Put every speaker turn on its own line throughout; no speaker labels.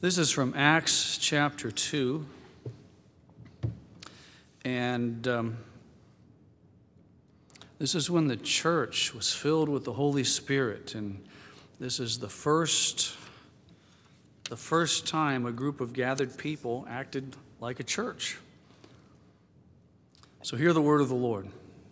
This is from Acts chapter 2, and this is when the church was filled with the Holy Spirit, and this is the first time a group of gathered people acted like a church. So hear the word of the Lord.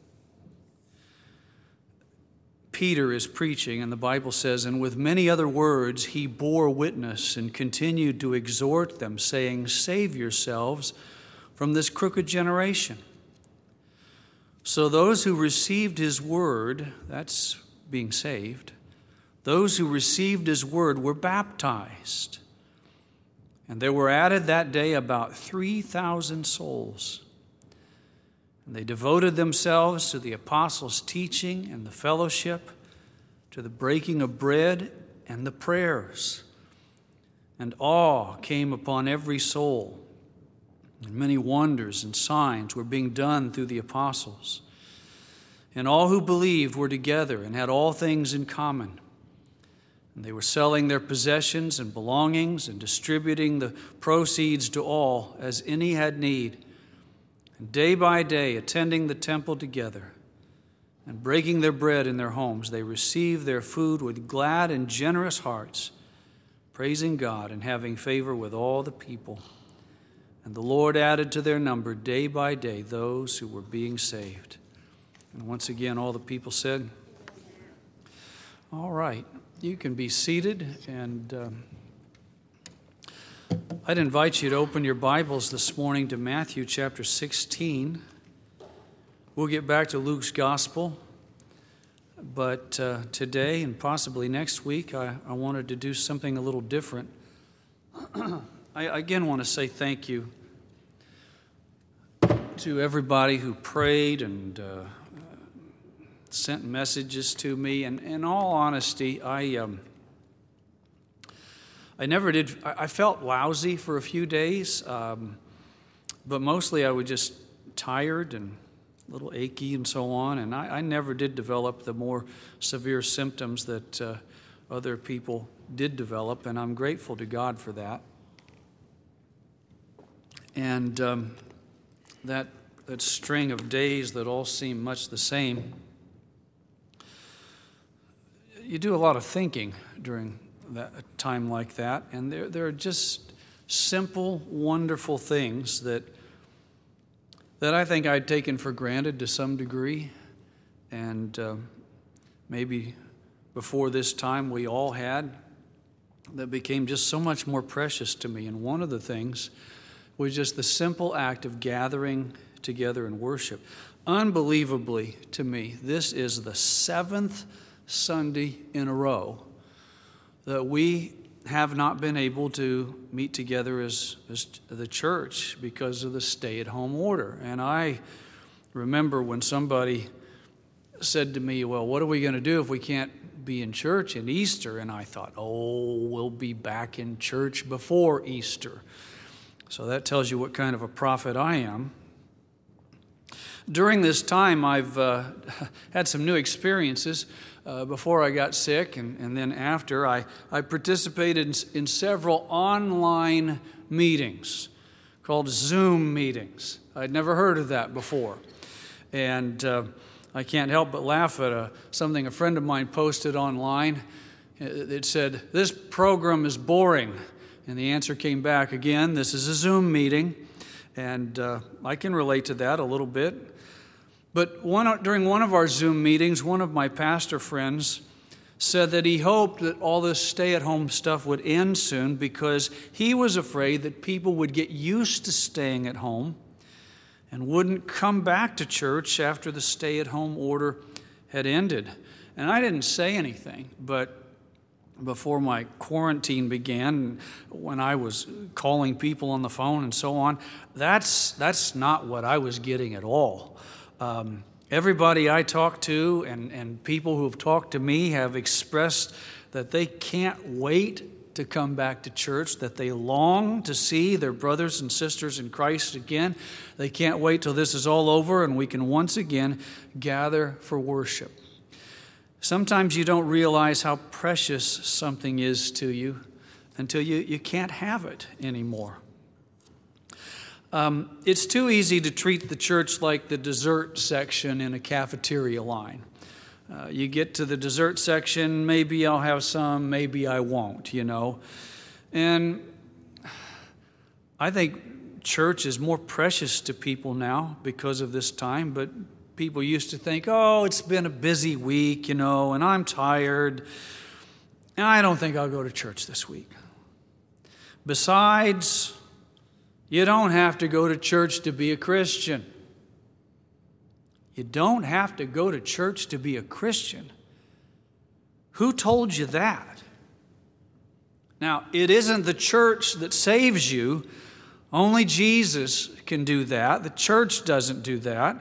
Peter is preaching, and the Bible says, "And with many other words he bore witness and continued to exhort them, saying, 'Save yourselves from this crooked generation.' So those who received his word," that's being saved, "those who received his word were baptized. And there were added that day about 3,000 souls. And they devoted themselves to the apostles' teaching and the fellowship, to the breaking of bread and the prayers. And awe came upon every soul. And many wonders and signs were being done through the apostles. And all who believed were together and had all things in common. And they were selling their possessions and belongings and distributing the proceeds to all as any had need. And day by day, attending the temple together and breaking their bread in their homes, they received their food with glad and generous hearts, praising God and having favor with all the people. And the Lord added to their number day by day those who were being saved." And once again, all the people said, "All right, you can be seated, and I'd invite you to open your Bibles this morning to Matthew chapter 16. We'll get back to Luke's gospel, but today and possibly next week, I wanted to do something a little different. I again want to say thank you to everybody who prayed and sent messages to me. And in all honesty, I never did. I felt lousy for a few days, but mostly I was just tired and a little achy and so on. And I never did develop the more severe symptoms that other people did develop, and I'm grateful to God for that. And that string of days that all seem much the same, you do a lot of thinking during a time like that, and there are just simple, wonderful things that I think I'd taken for granted to some degree, and maybe before this time we all had, that became just so much more precious to me. And one of the things was just the simple act of gathering together in worship. Unbelievably to me, this is the 7th Sunday in a row that we have not been able to meet together as the church because of the stay-at-home order. And I remember when somebody said to me, "Well, what are we going to do if we can't be in church in Easter?" And I thought, we'll be back in church before Easter. So that tells you what kind of a prophet I am. During this time, I've had some new experiences. Before I got sick and then after, I participated in several online meetings called Zoom meetings. I'd never heard of that before. And I can't help but laugh at something a friend of mine posted online. It said, "This program is boring." And the answer came back again, "This is a Zoom meeting." And I can relate to that a little bit. But during one of our Zoom meetings, one of my pastor friends said that he hoped that all this stay-at-home stuff would end soon because he was afraid that people would get used to staying at home and wouldn't come back to church after the stay-at-home order had ended. And I didn't say anything, but before my quarantine began, when I was calling people on the phone and so on, that's not what I was getting at all. Everybody I talk to and people who have talked to me have expressed that they can't wait to come back to church, that they long to see their brothers and sisters in Christ again. They can't wait till this is all over and we can once again gather for worship. Sometimes you don't realize how precious something is to you until you can't have it anymore. It's too easy to treat the church like the dessert section in a cafeteria line. You get to the dessert section, maybe I'll have some, maybe I won't, And I think church is more precious to people now because of this time, but people used to think, oh, it's been a busy week, and I'm tired, and I don't think I'll go to church this week. Besides, you don't have to go to church to be a Christian. You don't have to go to church to be a Christian. Who told you that? Now, it isn't the church that saves you. Only Jesus can do that. The church doesn't do that.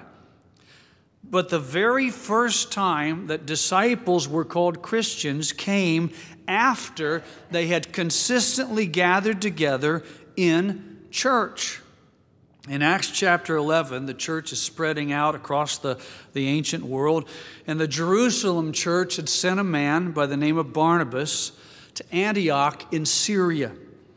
But the very first time that disciples were called Christians came after they had consistently gathered together in church. In Acts chapter 11, the church is spreading out across the ancient world, and the Jerusalem church had sent a man by the name of Barnabas to Antioch in Syria.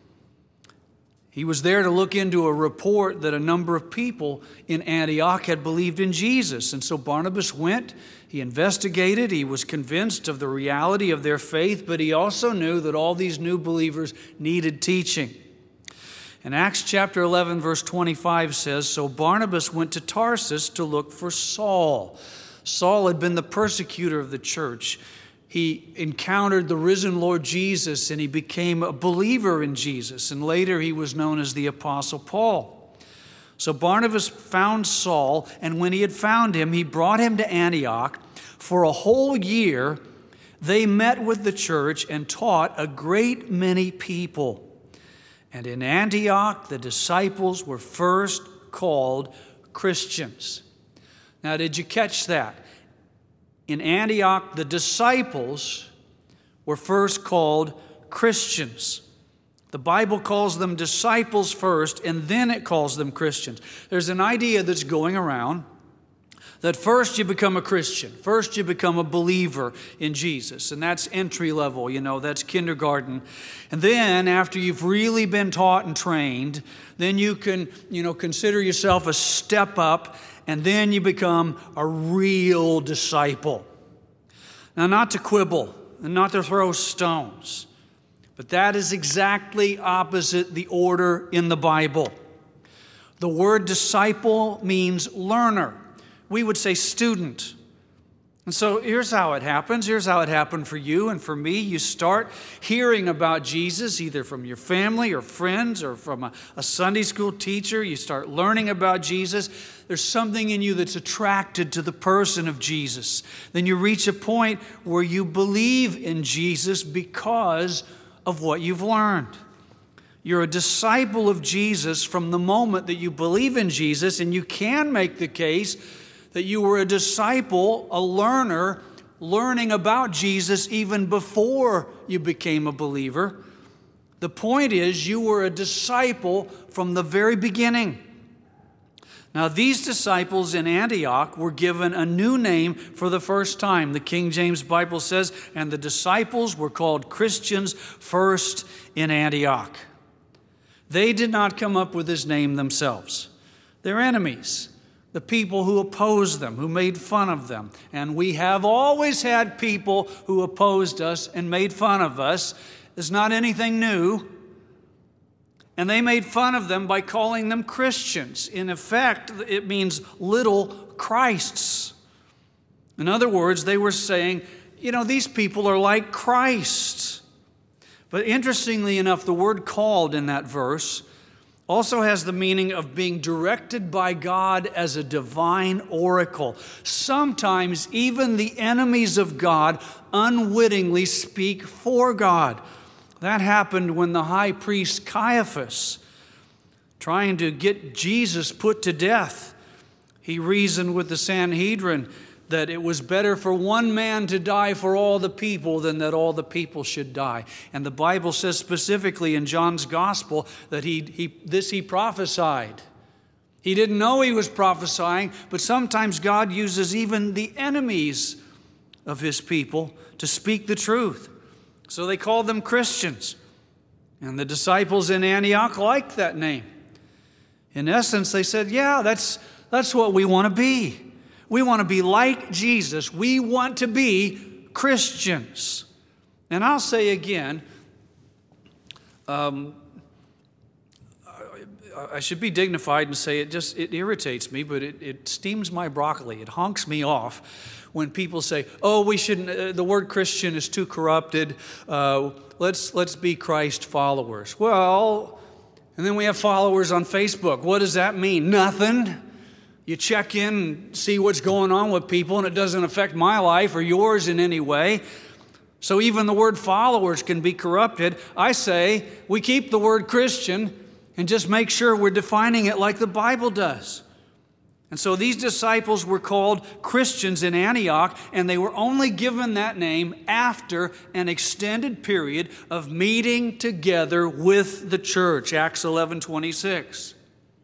He was there to look into a report that a number of people in Antioch had believed in Jesus. And so Barnabas went, he investigated, he was convinced of the reality of their faith, but he also knew that all these new believers needed teaching. And Acts chapter 11, verse 25 says, so Barnabas went to Tarsus to look for Saul. Saul had been the persecutor of the church. He encountered the risen Lord Jesus, and he became a believer in Jesus. And later he was known as the Apostle Paul. So Barnabas found Saul, and when he had found him, he brought him to Antioch. For a whole year, they met with the church and taught a great many people. And in Antioch, the disciples were first called Christians. Now, did you catch that? In Antioch, the disciples were first called Christians. The Bible calls them disciples first, and then it calls them Christians. There's an idea that's going around that first you become a Christian. First you become a believer in Jesus. And that's entry level, that's kindergarten. And then after you've really been taught and trained, then you can, consider yourself a step up, and then you become a real disciple. Now, not to quibble and not to throw stones, but that is exactly opposite the order in the Bible. The word disciple means learner. We would say student. And so here's how it happens. Here's how it happened for you and for me. You start hearing about Jesus either from your family or friends or from a Sunday school teacher. You start learning about Jesus. There's something in you that's attracted to the person of Jesus. Then you reach a point where you believe in Jesus because of what you've learned. You're a disciple of Jesus from the moment that you believe in Jesus, and you can make the case that you were a disciple, a learner, learning about Jesus even before you became a believer. The point is, you were a disciple from the very beginning. Now, these disciples in Antioch were given a new name for the first time. The King James Bible says, and the disciples were called Christians first in Antioch. They did not come up with this name themselves. They're enemies. The people who opposed them, who made fun of them. And we have always had people who opposed us and made fun of us. It's not anything new. And they made fun of them by calling them Christians. In effect, it means little Christs. In other words, they were saying, these people are like Christ. But interestingly enough, the word called in that verse also has the meaning of being directed by God as a divine oracle. Sometimes even the enemies of God unwittingly speak for God. That happened when the high priest Caiaphas, trying to get Jesus put to death, he reasoned with the Sanhedrin that it was better for one man to die for all the people than that all the people should die. And the Bible says specifically in John's gospel that he prophesied. He didn't know he was prophesying, but sometimes God uses even the enemies of his people to speak the truth. So they called them Christians. And the disciples in Antioch liked that name. In essence, they said, yeah, that's what we want to be. We want to be like Jesus. We want to be Christians. And I'll say again, I should be dignified and say it irritates me, but it steams my broccoli. It honks me off when people say, oh, we shouldn't, the word Christian is too corrupted. Let's be Christ followers. Well, and then we have followers on Facebook. What does that mean? Nothing. You check in and see what's going on with people, and it doesn't affect my life or yours in any way. So even the word followers can be corrupted. I say we keep the word Christian and just make sure we're defining it like the Bible does. And so these disciples were called Christians in Antioch, and they were only given that name after an extended period of meeting together with the church, Acts 11:26.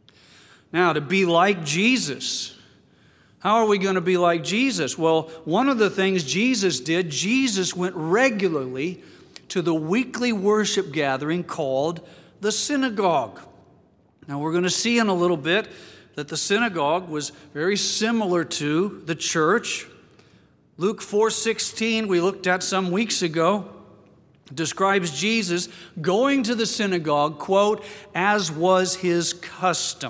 Now, to be like Jesus, how are we going to be like Jesus? Well, one of the things Jesus did, Jesus went regularly to the weekly worship gathering called the synagogue. Now, we're going to see in a little bit that the synagogue was very similar to the church. Luke 4:16, we looked at some weeks ago, describes Jesus going to the synagogue, quote, as was his custom.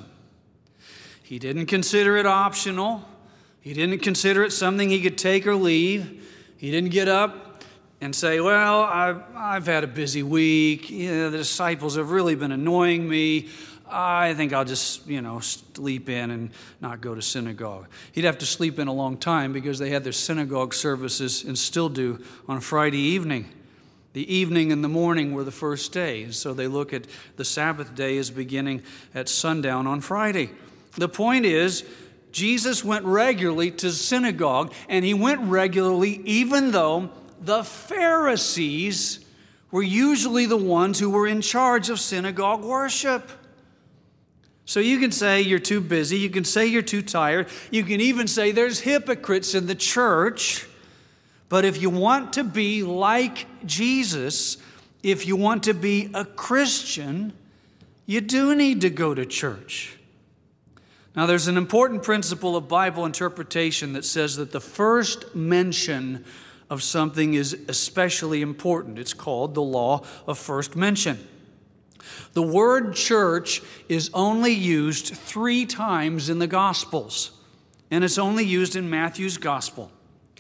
He didn't consider it optional. He didn't consider it something he could take or leave. He didn't get up and say, well, I've had a busy week. The disciples have really been annoying me. I think I'll just, sleep in and not go to synagogue. He'd have to sleep in a long time because they had their synagogue services and still do on Friday evening. The evening and the morning were the first day. And so they look at the Sabbath day as beginning at sundown on Friday. The point is, Jesus went regularly to synagogue, and he went regularly even though the Pharisees were usually the ones who were in charge of synagogue worship. So you can say you're too busy. You can say you're too tired. You can even say there's hypocrites in the church. But if you want to be like Jesus, if you want to be a Christian, you do need to go to church. Now, there's an important principle of Bible interpretation that says that the first mention of something is especially important. It's called the law of first mention. The word church is only used 3 times in the Gospels, and it's only used in Matthew's Gospel.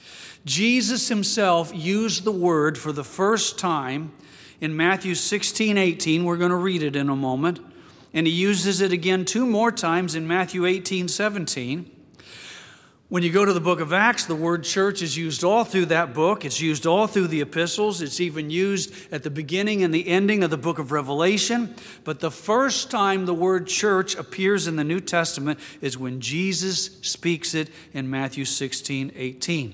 Jesus himself used the word for the first time in Matthew 16:18. We're going to read it in a moment. And he uses it again 2 more times in Matthew 18:17. When you go to the book of Acts, the word church is used all through that book. It's used all through the epistles. It's even used at the beginning and the ending of the book of Revelation. But the first time the word church appears in the New Testament is when Jesus speaks it in Matthew 16:18.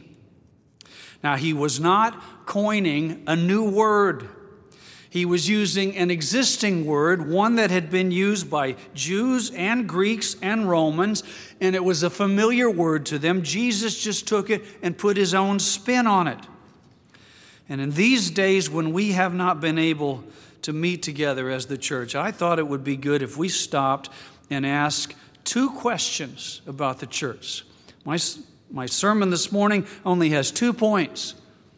Now, he was not coining a new word. He was using an existing word, one that had been used by Jews and Greeks and Romans, and it was a familiar word to them. Jesus just took it and put his own spin on it. And in these days when we have not been able to meet together as the church, I thought it would be good if we stopped and asked 2 questions about the church. My sermon this morning only has 2 points.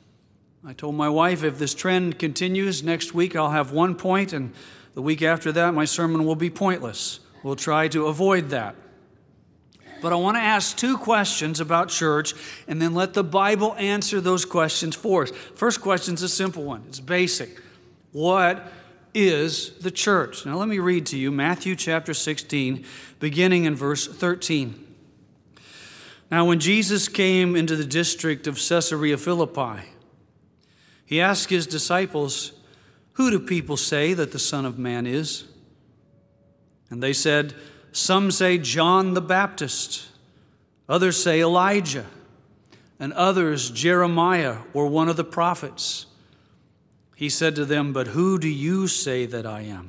I told my wife if this trend continues, next week I'll have 1 point, and the week after that my sermon will be pointless. We'll try to avoid that. But I want to ask 2 questions about church and then let the Bible answer those questions for us. First question is a simple one. It's basic. What is the church? Now let me read to you Matthew chapter 16, beginning in verse 13. Now when Jesus came into the district of Caesarea Philippi, he asked his disciples, "Who do people say that the Son of Man is?" And they said, "Some say John the Baptist, others say Elijah, and others Jeremiah or one of the prophets." He said to them, "But who do you say that I am?"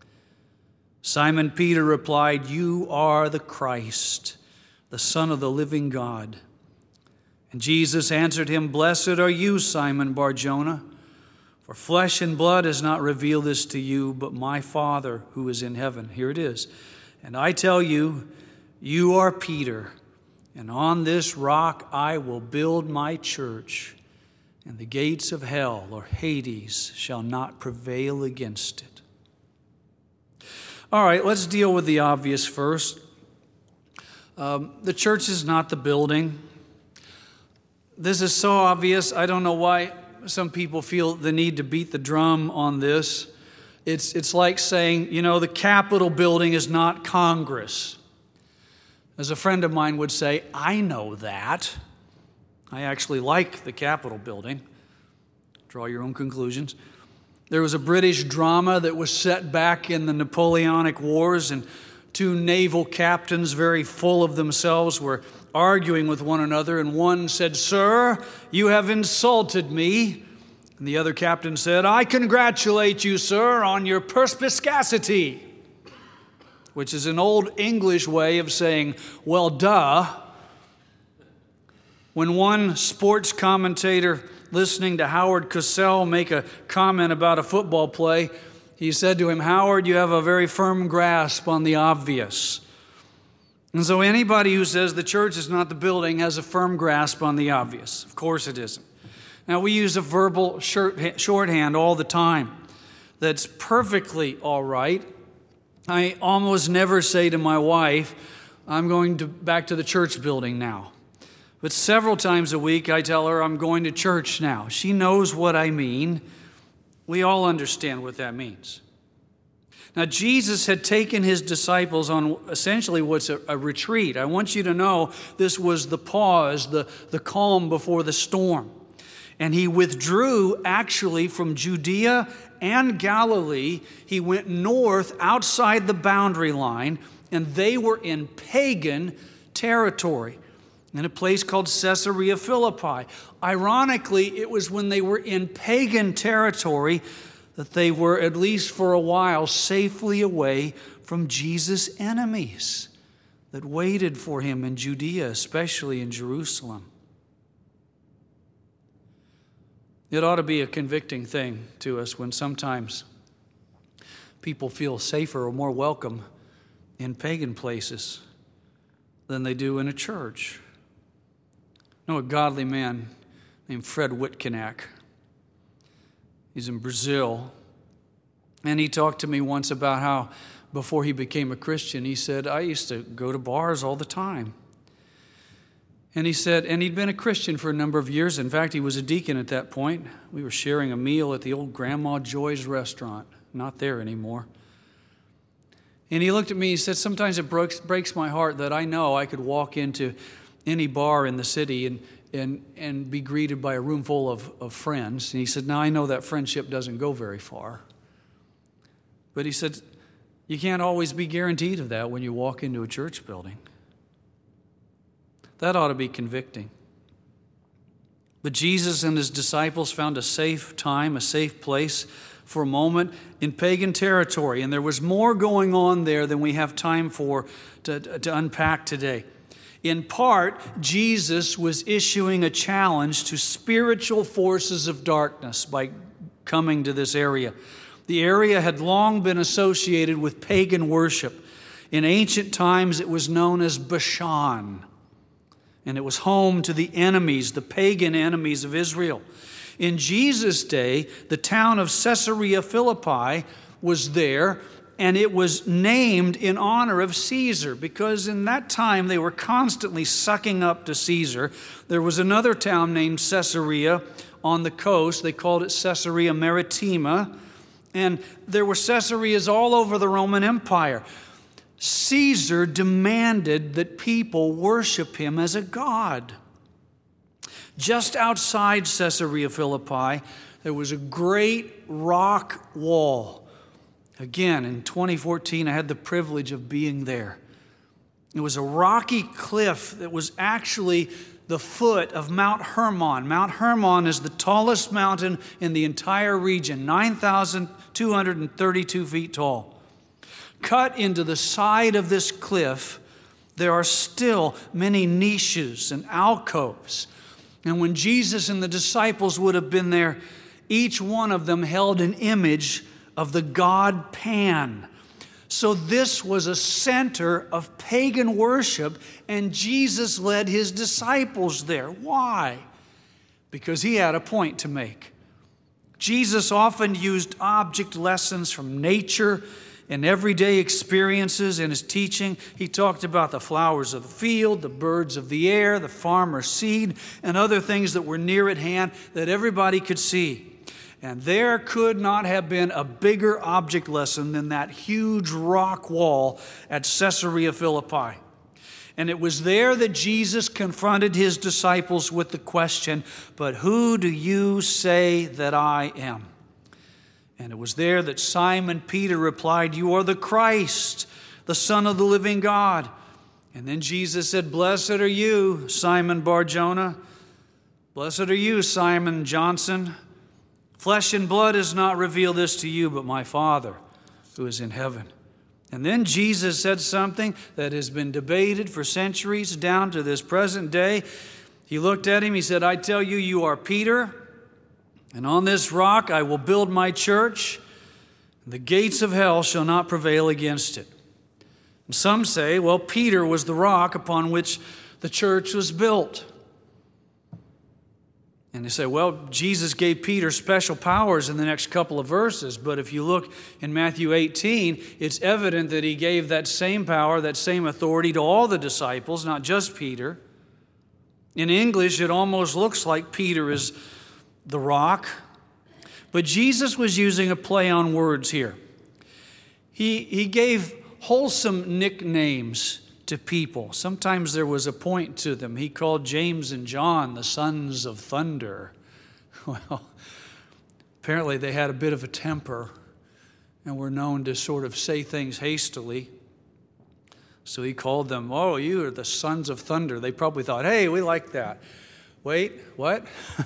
Simon Peter replied, "You are the Christ, the Son of the living God." And Jesus answered him, "Blessed are you, Simon Bar-Jonah, For flesh and blood has not revealed this to you, but my Father who is in heaven. Here it is. And I tell you, you are Peter, and on this rock I will build my church, and the gates of hell or Hades shall not prevail against it. All right, let's deal with the obvious first. The church is not the building. This is so obvious. I don't know why some people feel the need to beat the drum on this. It's like saying, the Capitol building is not Congress. As a friend of mine would say, I know that. I actually like the Capitol building. Draw your own conclusions. There was a British drama that was set back in the Napoleonic Wars, and two naval captains, very full of themselves, were arguing with one another, and one said, "Sir, you have insulted me." And the other captain said, "I congratulate you, sir, on your perspicacity," which is an old English way of saying, "Well, duh." When one sports commentator listening to Howard Cosell make a comment about a football play, he said to him, "Howard, you have a very firm grasp on the obvious." And so anybody who says the church is not the building has a firm grasp on the obvious. Of course it isn't. Now, we use a verbal shorthand all the time that's perfectly all right. I almost never say to my wife, "I'm going back to the church building now." But several times a week I tell her, "I'm going to church now." She knows what I mean. We all understand what that means. Now, Jesus had taken his disciples on essentially what's a retreat. I want you to know this was the pause, the calm before the storm. And he withdrew actually from Judea and Galilee. He went north outside the boundary line, and they were in pagan territory in a place called Caesarea Philippi. Ironically, it was when they were in pagan territory that they were, at least for a while, safely away from Jesus' enemies that waited for him in Judea, especially in Jerusalem. It ought to be a convicting thing to us when sometimes people feel safer or more welcome in pagan places than they do in a church. I know a godly man named Fred Witkenack. He's in Brazil. And he talked to me once about how before he became a Christian, he said, "I used to go to bars all the time." And he said, and he'd been a Christian for a number of years. In fact, he was a deacon at that point. We were sharing a meal at the old Grandma Joy's restaurant. Not there anymore. And he looked at me, he said, "Sometimes it breaks my heart that I know I could walk into any bar in the city and be greeted by a room full of friends." And he said, "Now I know that friendship doesn't go very far." But he said, you can't always be guaranteed of that when you walk into a church building. That ought to be convicting. But Jesus and his disciples found a safe time, a safe place for a moment in pagan territory. And there was more going on there than we have time for to unpack today. In part, Jesus was issuing a challenge to spiritual forces of darkness by coming to this area. The area had long been associated with pagan worship. In ancient times, it was known as Bashan. And it was home to the enemies, the pagan enemies of Israel. In Jesus' day, the town of Caesarea Philippi was there, and it was named in honor of Caesar, because in that time they were constantly sucking up to Caesar. There was another town named Caesarea on the coast. They called it Caesarea Maritima. And there were Caesareas all over the Roman Empire. Caesar demanded that people worship him as a god. Just outside Caesarea Philippi, there was a great rock wall. Again, in 2014, I had the privilege of being there. It was a rocky cliff that was actually the foot of Mount Hermon. Mount Hermon is the tallest mountain in the entire region, 9,232 feet tall. Cut into the side of this cliff, there are still many niches and alcoves. And when Jesus and the disciples would have been there, Each one of them held an image of the god Pan. So this was a center of pagan worship, and Jesus led his disciples there. Why? Because he had a point to make. Jesus often used object lessons from nature and everyday experiences in his teaching. He talked about the flowers of the field, the birds of the air, the farmer's seed, and other things that were near at hand that everybody could see. And there could not have been a bigger object lesson than that huge rock wall at Caesarea Philippi. And it was there that Jesus confronted his disciples with the question, "But who do you say that I am?" And it was there that Simon Peter replied, "You are the Christ, the Son of the living God." And then Jesus said, "Blessed are you, Simon Bar-Jonah. Blessed are you, Simon Johnson. Flesh and blood has not revealed this to you, but my Father who is in heaven." And then Jesus said something that has been debated for centuries down to this present day. He looked at him, he said, "I tell you, you are Peter, and on this rock I will build my church, and the gates of hell shall not prevail against it." And some say, well, Peter was the rock upon which the church was built. And they say, well, Jesus gave Peter special powers in the next couple of verses. But if you look in Matthew 18, it's evident that he gave that same power, that same authority to all the disciples, not just Peter. In English, it almost looks like Peter is the rock. But Jesus was using a play on words here. He gave wholesome nicknames to people. Sometimes there was a point to them. He called James and John the sons of thunder. Well, apparently they had a bit of a temper and were known to sort of say things hastily. So he called them, "Oh, you are the sons of thunder." They probably thought, "Hey, we like that." Wait, what?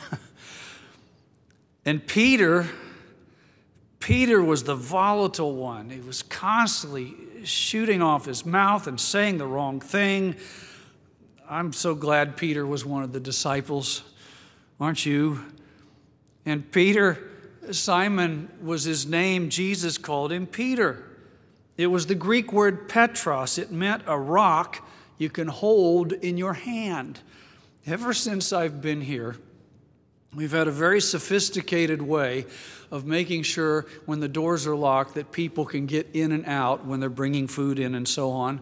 And Peter was the volatile one. He was constantly shooting off his mouth and saying the wrong thing. I'm so glad Peter was one of the disciples, aren't you? And Peter, Simon was his name. Jesus called him Peter. It was the Greek word Petros. It meant a rock you can hold in your hand. Ever since I've been here, we've had a very sophisticated way of making sure when the doors are locked that people can get in and out when they're bringing food in and so on.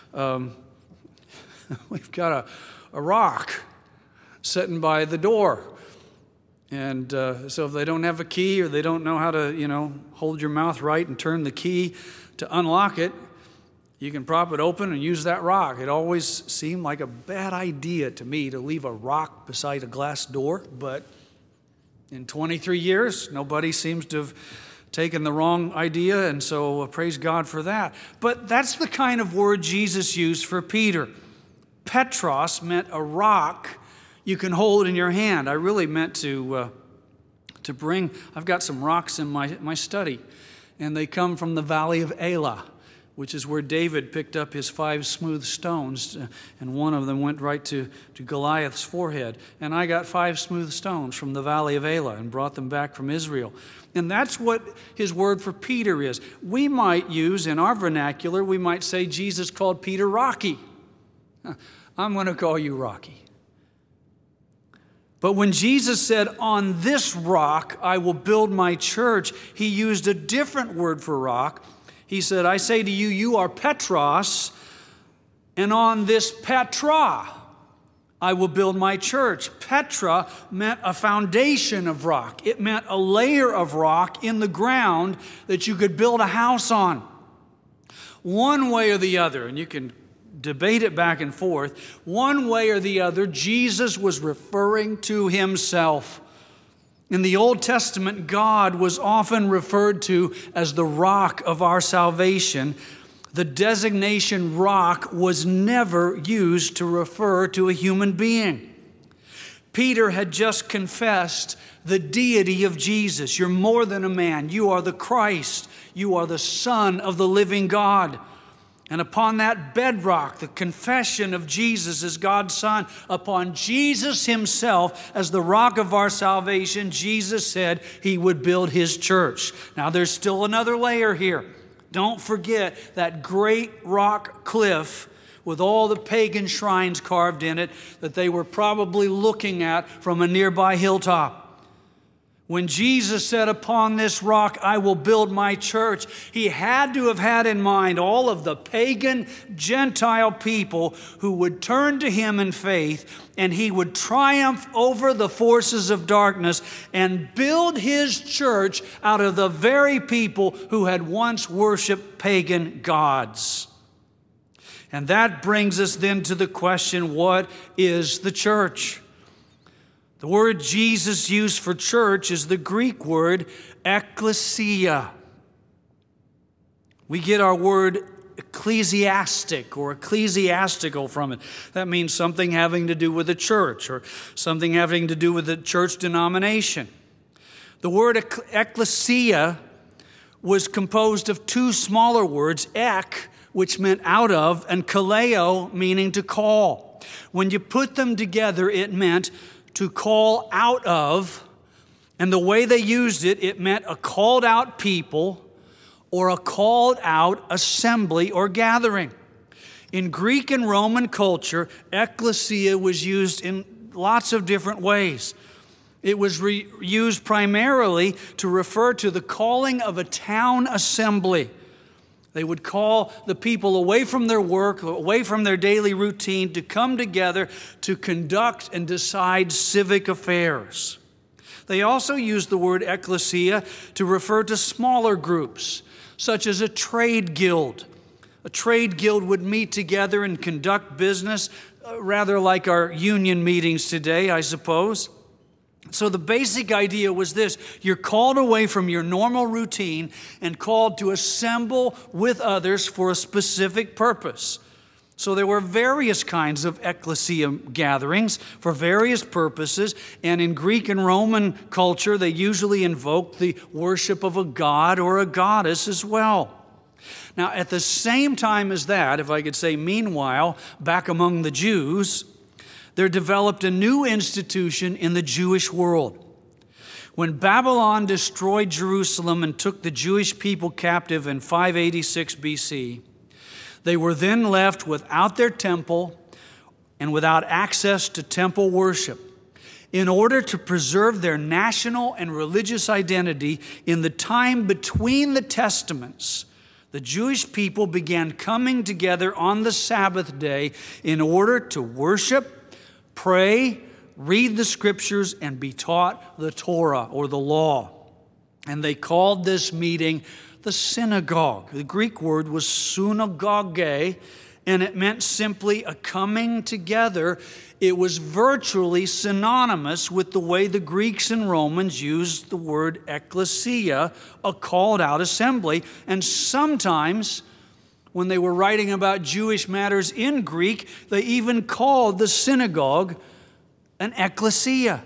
We've got a rock sitting by the door. And so if they don't have a key or they don't know how to, hold your mouth right and turn the key to unlock it, you can prop it open and use that rock. It always seemed like a bad idea to me to leave a rock beside a glass door, but in 23 years, nobody seems to have taken the wrong idea, and so praise God for that. But that's the kind of word Jesus used for Peter. Petros meant a rock you can hold in your hand. I really meant to bring, I've got some rocks in my study, and they come from the Valley of Elah, which is where David picked up his 5 smooth stones, and one of them went right to Goliath's forehead. And I got 5 smooth stones from the Valley of Elah and brought them back from Israel. And that's what his word for Peter is. We might use, in our vernacular, we might say Jesus called Peter Rocky. I'm going to call you Rocky. But when Jesus said, "On this rock I will build my church," he used a different word for rock. He said, "I say to you, you are Petros, and on this Petra I will build my church." Petra meant a foundation of rock. It meant a layer of rock in the ground that you could build a house on. One way or the other, and you can debate it back and forth, one way or the other, Jesus was referring to himself. In the Old Testament, God was often referred to as the rock of our salvation. The designation rock was never used to refer to a human being. Peter had just confessed the deity of Jesus. You're more than a man. You are the Christ. You are the Son of the living God. And upon that bedrock, the confession of Jesus as God's Son, upon Jesus himself as the rock of our salvation, Jesus said he would build his church. Now there's still another layer here. Don't forget that great rock cliff with all the pagan shrines carved in it that they were probably looking at from a nearby hilltop. When Jesus said, upon this rock I will build my church, he had to have had in mind all of the pagan Gentile people who would turn to him in faith, and he would triumph over the forces of darkness and build his church out of the very people who had once worshiped pagan gods. And that brings us then to the question, what is the church? The word Jesus used for church is the Greek word ekklesia. We get our word ecclesiastic or ecclesiastical from it. That means something having to do with the church or something having to do with the church denomination. The word ekklesia was composed of two smaller words, ek, which meant out of, and kaleo, meaning to call. When you put them together, it meant to call out of, and the way they used it, it meant a called out people or a called out assembly or gathering. In Greek and Roman culture, ekklesia was used in lots of different ways. It was used primarily to refer to the calling of a town assembly. They would call the people away from their work, away from their daily routine, to come together to conduct and decide civic affairs. They also used the word ecclesia to refer to smaller groups, such as a trade guild. A trade guild would meet together and conduct business, rather like our union meetings today, I suppose. So the basic idea was this: you're called away from your normal routine and called to assemble with others for a specific purpose. So there were various kinds of ecclesia gatherings for various purposes, and in Greek and Roman culture, they usually invoked the worship of a god or a goddess as well. Now, at the same time as that, if I could say meanwhile, back among the Jews, there developed a new institution in the Jewish world. When Babylon destroyed Jerusalem and took the Jewish people captive in 586 BC, they were then left without their temple and without access to temple worship. In order to preserve their national and religious identity in the time between the Testaments, the Jewish people began coming together on the Sabbath day in order to worship, pray, read the scriptures, and be taught the Torah or the law. And they called this meeting the synagogue. The Greek word was synagoge, and it meant simply a coming together. It was virtually synonymous with the way the Greeks and Romans used the word ecclesia, a called out assembly. And sometimes, when they were writing about Jewish matters in Greek, they even called the synagogue an ecclesia.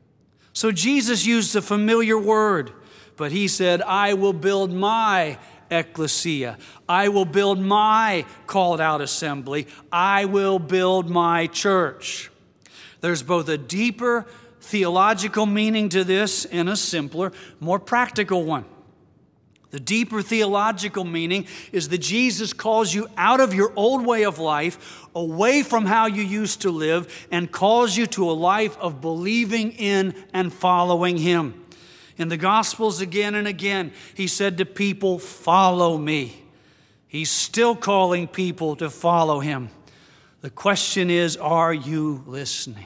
So Jesus used a familiar word, but he said, I will build my ecclesia. I will build my called out assembly. I will build my church. There's both a deeper theological meaning to this and a simpler, more practical one. The deeper theological meaning is that Jesus calls you out of your old way of life, away from how you used to live, and calls you to a life of believing in and following him. In the Gospels again and again, he said to people, follow me. He's still calling people to follow him. The question is, are you listening?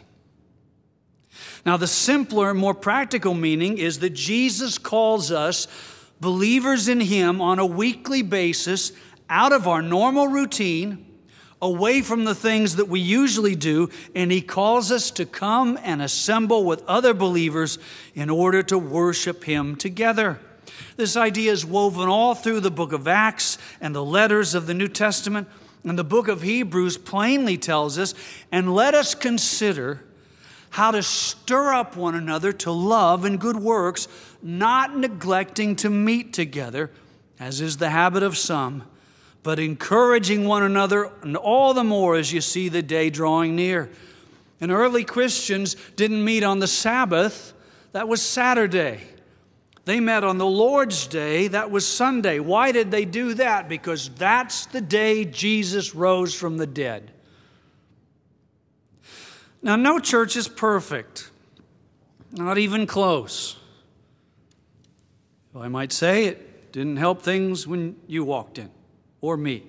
Now, the simpler, more practical meaning is that Jesus calls us, believers in him, on a weekly basis, out of our normal routine, away from the things that we usually do, and he calls us to come and assemble with other believers in order to worship him together. This idea is woven all through the book of Acts and the letters of the New Testament, and the book of Hebrews plainly tells us, and let us consider how to stir up one another to love and good works, not neglecting to meet together, as is the habit of some, but encouraging one another, and all the more as you see the day drawing near. And early Christians didn't meet on the Sabbath. That was Saturday. They met on the Lord's Day. That was Sunday. Why did they do that? Because that's the day Jesus rose from the dead. Now, no church is perfect. Not even close. Well, I might say it didn't help things when you walked in, or me.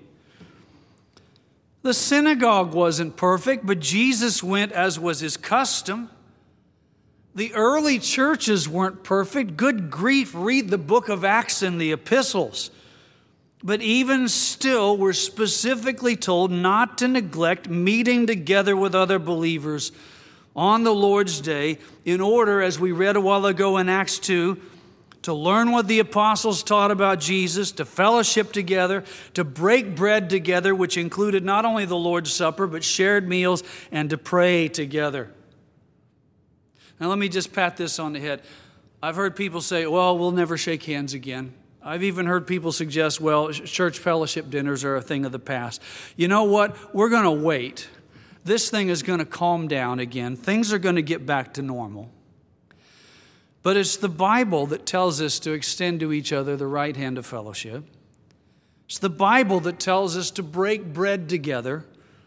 The synagogue wasn't perfect, but Jesus went as was his custom. The early churches weren't perfect. Good grief, read the book of Acts and the epistles. But even still, we're specifically told not to neglect meeting together with other believers on the Lord's Day in order, as we read a while ago in Acts 2, to learn what the apostles taught about Jesus, to fellowship together, to break bread together, which included not only the Lord's Supper, but shared meals, and to pray together. Now let me just pat this on the head. I've heard people say, well, we'll never shake hands again. I've even heard people suggest, well, church fellowship dinners are a thing of the past. You know what? We're going to wait. This thing is going to calm down again. Things are going to get back to normal. But it's the Bible that tells us to extend to each other the right hand of fellowship. It's the Bible that tells us to break bread together.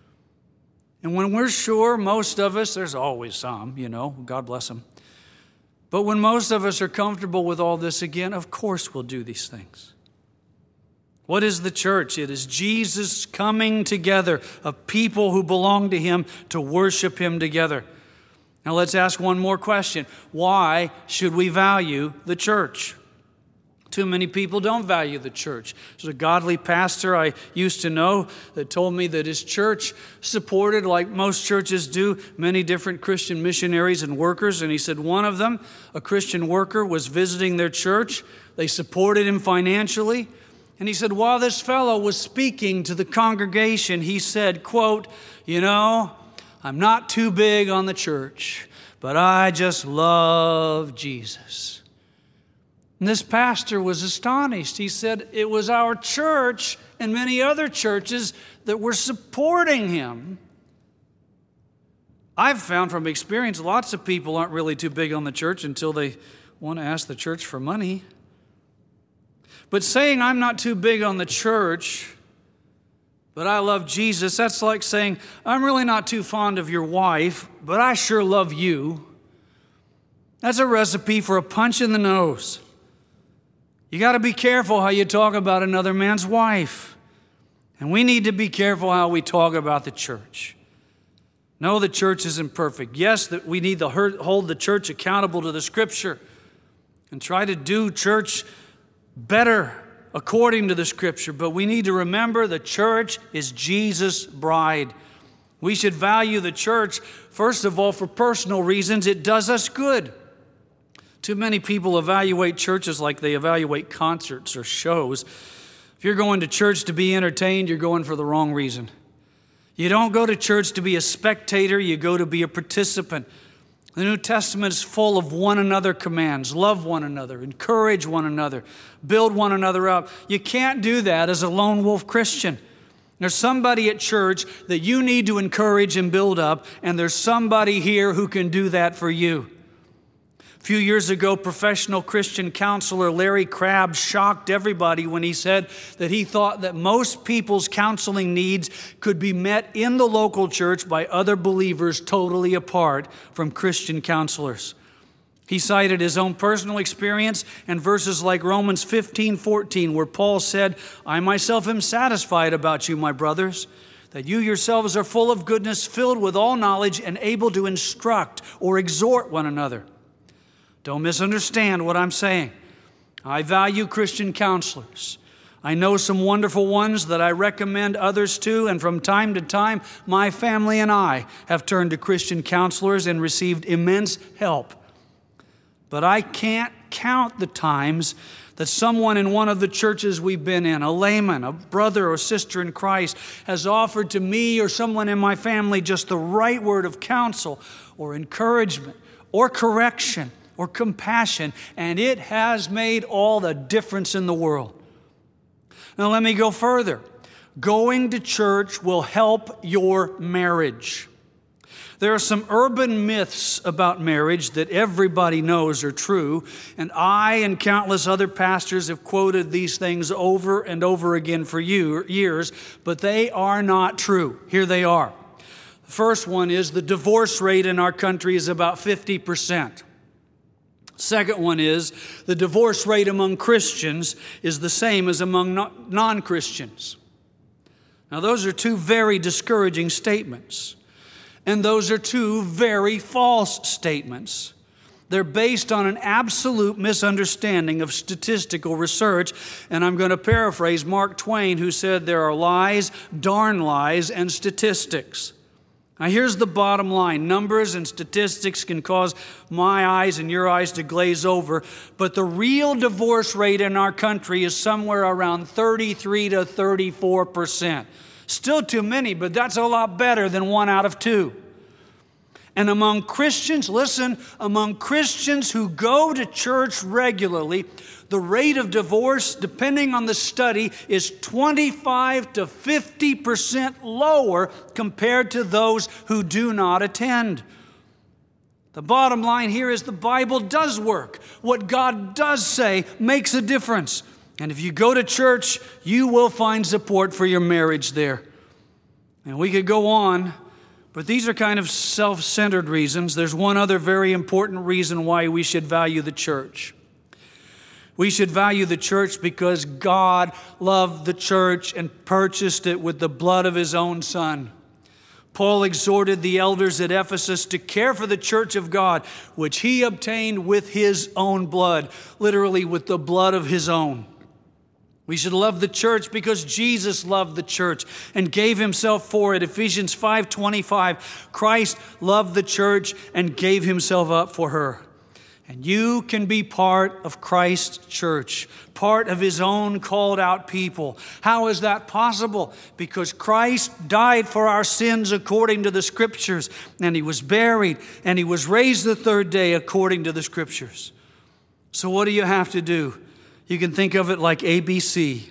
And when we're sure, most of us, there's always some, God bless them. But when most of us are comfortable with all this again, of course we'll do these things. What is the church? It is Jesus coming together of people who belong to him to worship him together. Now let's ask one more question. Why should we value the church? Too many people don't value the church. There's a godly pastor I used to know that told me that his church supported, like most churches do, many different Christian missionaries and workers. And he said one of them, a Christian worker, was visiting their church. They supported him financially. And he said, while this fellow was speaking to the congregation, he said, quote, I'm not too big on the church, but I just love Jesus. And this pastor was astonished. He said it was our church and many other churches that were supporting him. I've found from experience lots of people aren't really too big on the church until they want to ask the church for money. But saying I'm not too big on the church, but I love Jesus, that's like saying I'm really not too fond of your wife, but I sure love you. That's a recipe for a punch in the nose. You got to be careful how you talk about another man's wife. And we need to be careful how we talk about the church. No, the church isn't perfect. Yes, that we need to hold the church accountable to the Scripture and try to do church better according to the Scripture. But we need to remember the church is Jesus' bride. We should value the church, first of all, for personal reasons. It does us good. Too many people evaluate churches like they evaluate concerts or shows. If you're going to church to be entertained, you're going for the wrong reason. You don't go to church to be a spectator, you go to be a participant. The New Testament is full of one another commands. Love one another, encourage one another, build one another up. You can't do that as a lone wolf Christian. There's somebody at church that you need to encourage and build up, and there's somebody here who can do that for you. A few years ago, professional Christian counselor Larry Crabb shocked everybody when he said that he thought that most people's counseling needs could be met in the local church by other believers totally apart from Christian counselors. He cited his own personal experience and verses like Romans 15:14, where Paul said, I myself am satisfied about you, my brothers, that you yourselves are full of goodness, filled with all knowledge, and able to instruct or exhort one another. Don't misunderstand what I'm saying. I value Christian counselors. I know some wonderful ones that I recommend others to, and from time to time, my family and I have turned to Christian counselors and received immense help. But I can't count the times that someone in one of the churches we've been in, a layman, a brother or sister in Christ, has offered to me or someone in my family just the right word of counsel or encouragement or correction or compassion, and it has made all the difference in the world. Now let me go further. Going to church will help your marriage. There are some urban myths about marriage that everybody knows are true, and I and countless other pastors have quoted these things over and over again for years, but they are not true. Here they are. The first one is the divorce rate in our country is about 50%. Second one is the divorce rate among Christians is the same as among non-Christians. Now, those are two very discouraging statements. And those are two very false statements. They're based on an absolute misunderstanding of statistical research. And I'm going to paraphrase Mark Twain, who said there are lies, darn lies, and statistics. Now here's the bottom line. Numbers and statistics can cause my eyes and your eyes to glaze over. But the real divorce rate in our country is somewhere around 33 to 34%. Still too many, but that's a lot better than 1 out of 2. And among Christians, listen, among Christians who go to church regularly, the rate of divorce, depending on the study, is 25 to 50% lower compared to those who do not attend. The bottom line here is the Bible does work. What God does say makes a difference. And if you go to church, you will find support for your marriage there. And we could go on, but these are kind of self-centered reasons. There's one other very important reason why we should value the church. We should value the church because God loved the church and purchased it with the blood of His own Son. Paul exhorted the elders at Ephesus to care for the church of God, which he obtained with his own blood, literally with the blood of his own. We should love the church because Jesus loved the church and gave Himself for it. Ephesians 5:25, Christ loved the church and gave Himself up for her. And you can be part of Christ's church, part of His own called out people. How is that possible? Because Christ died for our sins according to the Scriptures, and He was buried, and He was raised the third day according to the Scriptures. So what do you have to do? You can think of it like ABC.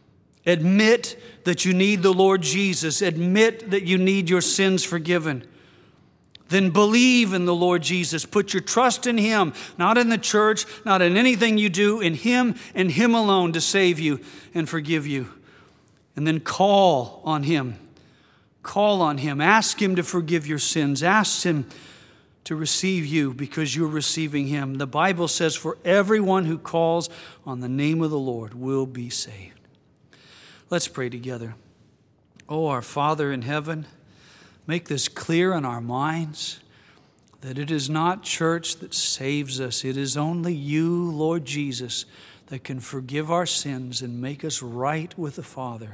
Admit that you need the Lord Jesus. Admit that you need your sins forgiven. Then believe in the Lord Jesus. Put your trust in Him, not in the church, not in anything you do, in Him and Him alone to save you and forgive you. And then call on Him. Call on Him. Ask Him to forgive your sins. Ask Him to receive you because you're receiving Him. The Bible says, for everyone who calls on the name of the Lord will be saved. Let's pray together. Oh, our Father in heaven, make this clear in our minds that it is not church that saves us. It is only you, Lord Jesus, that can forgive our sins and make us right with the Father.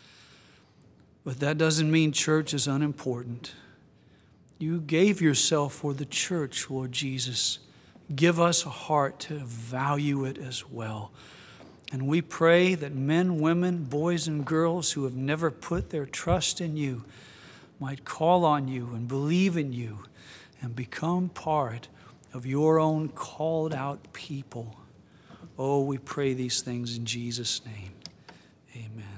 But that doesn't mean church is unimportant. You gave yourself for the church, Lord Jesus. Give us a heart to value it as well. And we pray that men, women, boys, and girls who have never put their trust in you might call on you and believe in you and become part of your own called out people. Oh, we pray these things in Jesus' name. Amen.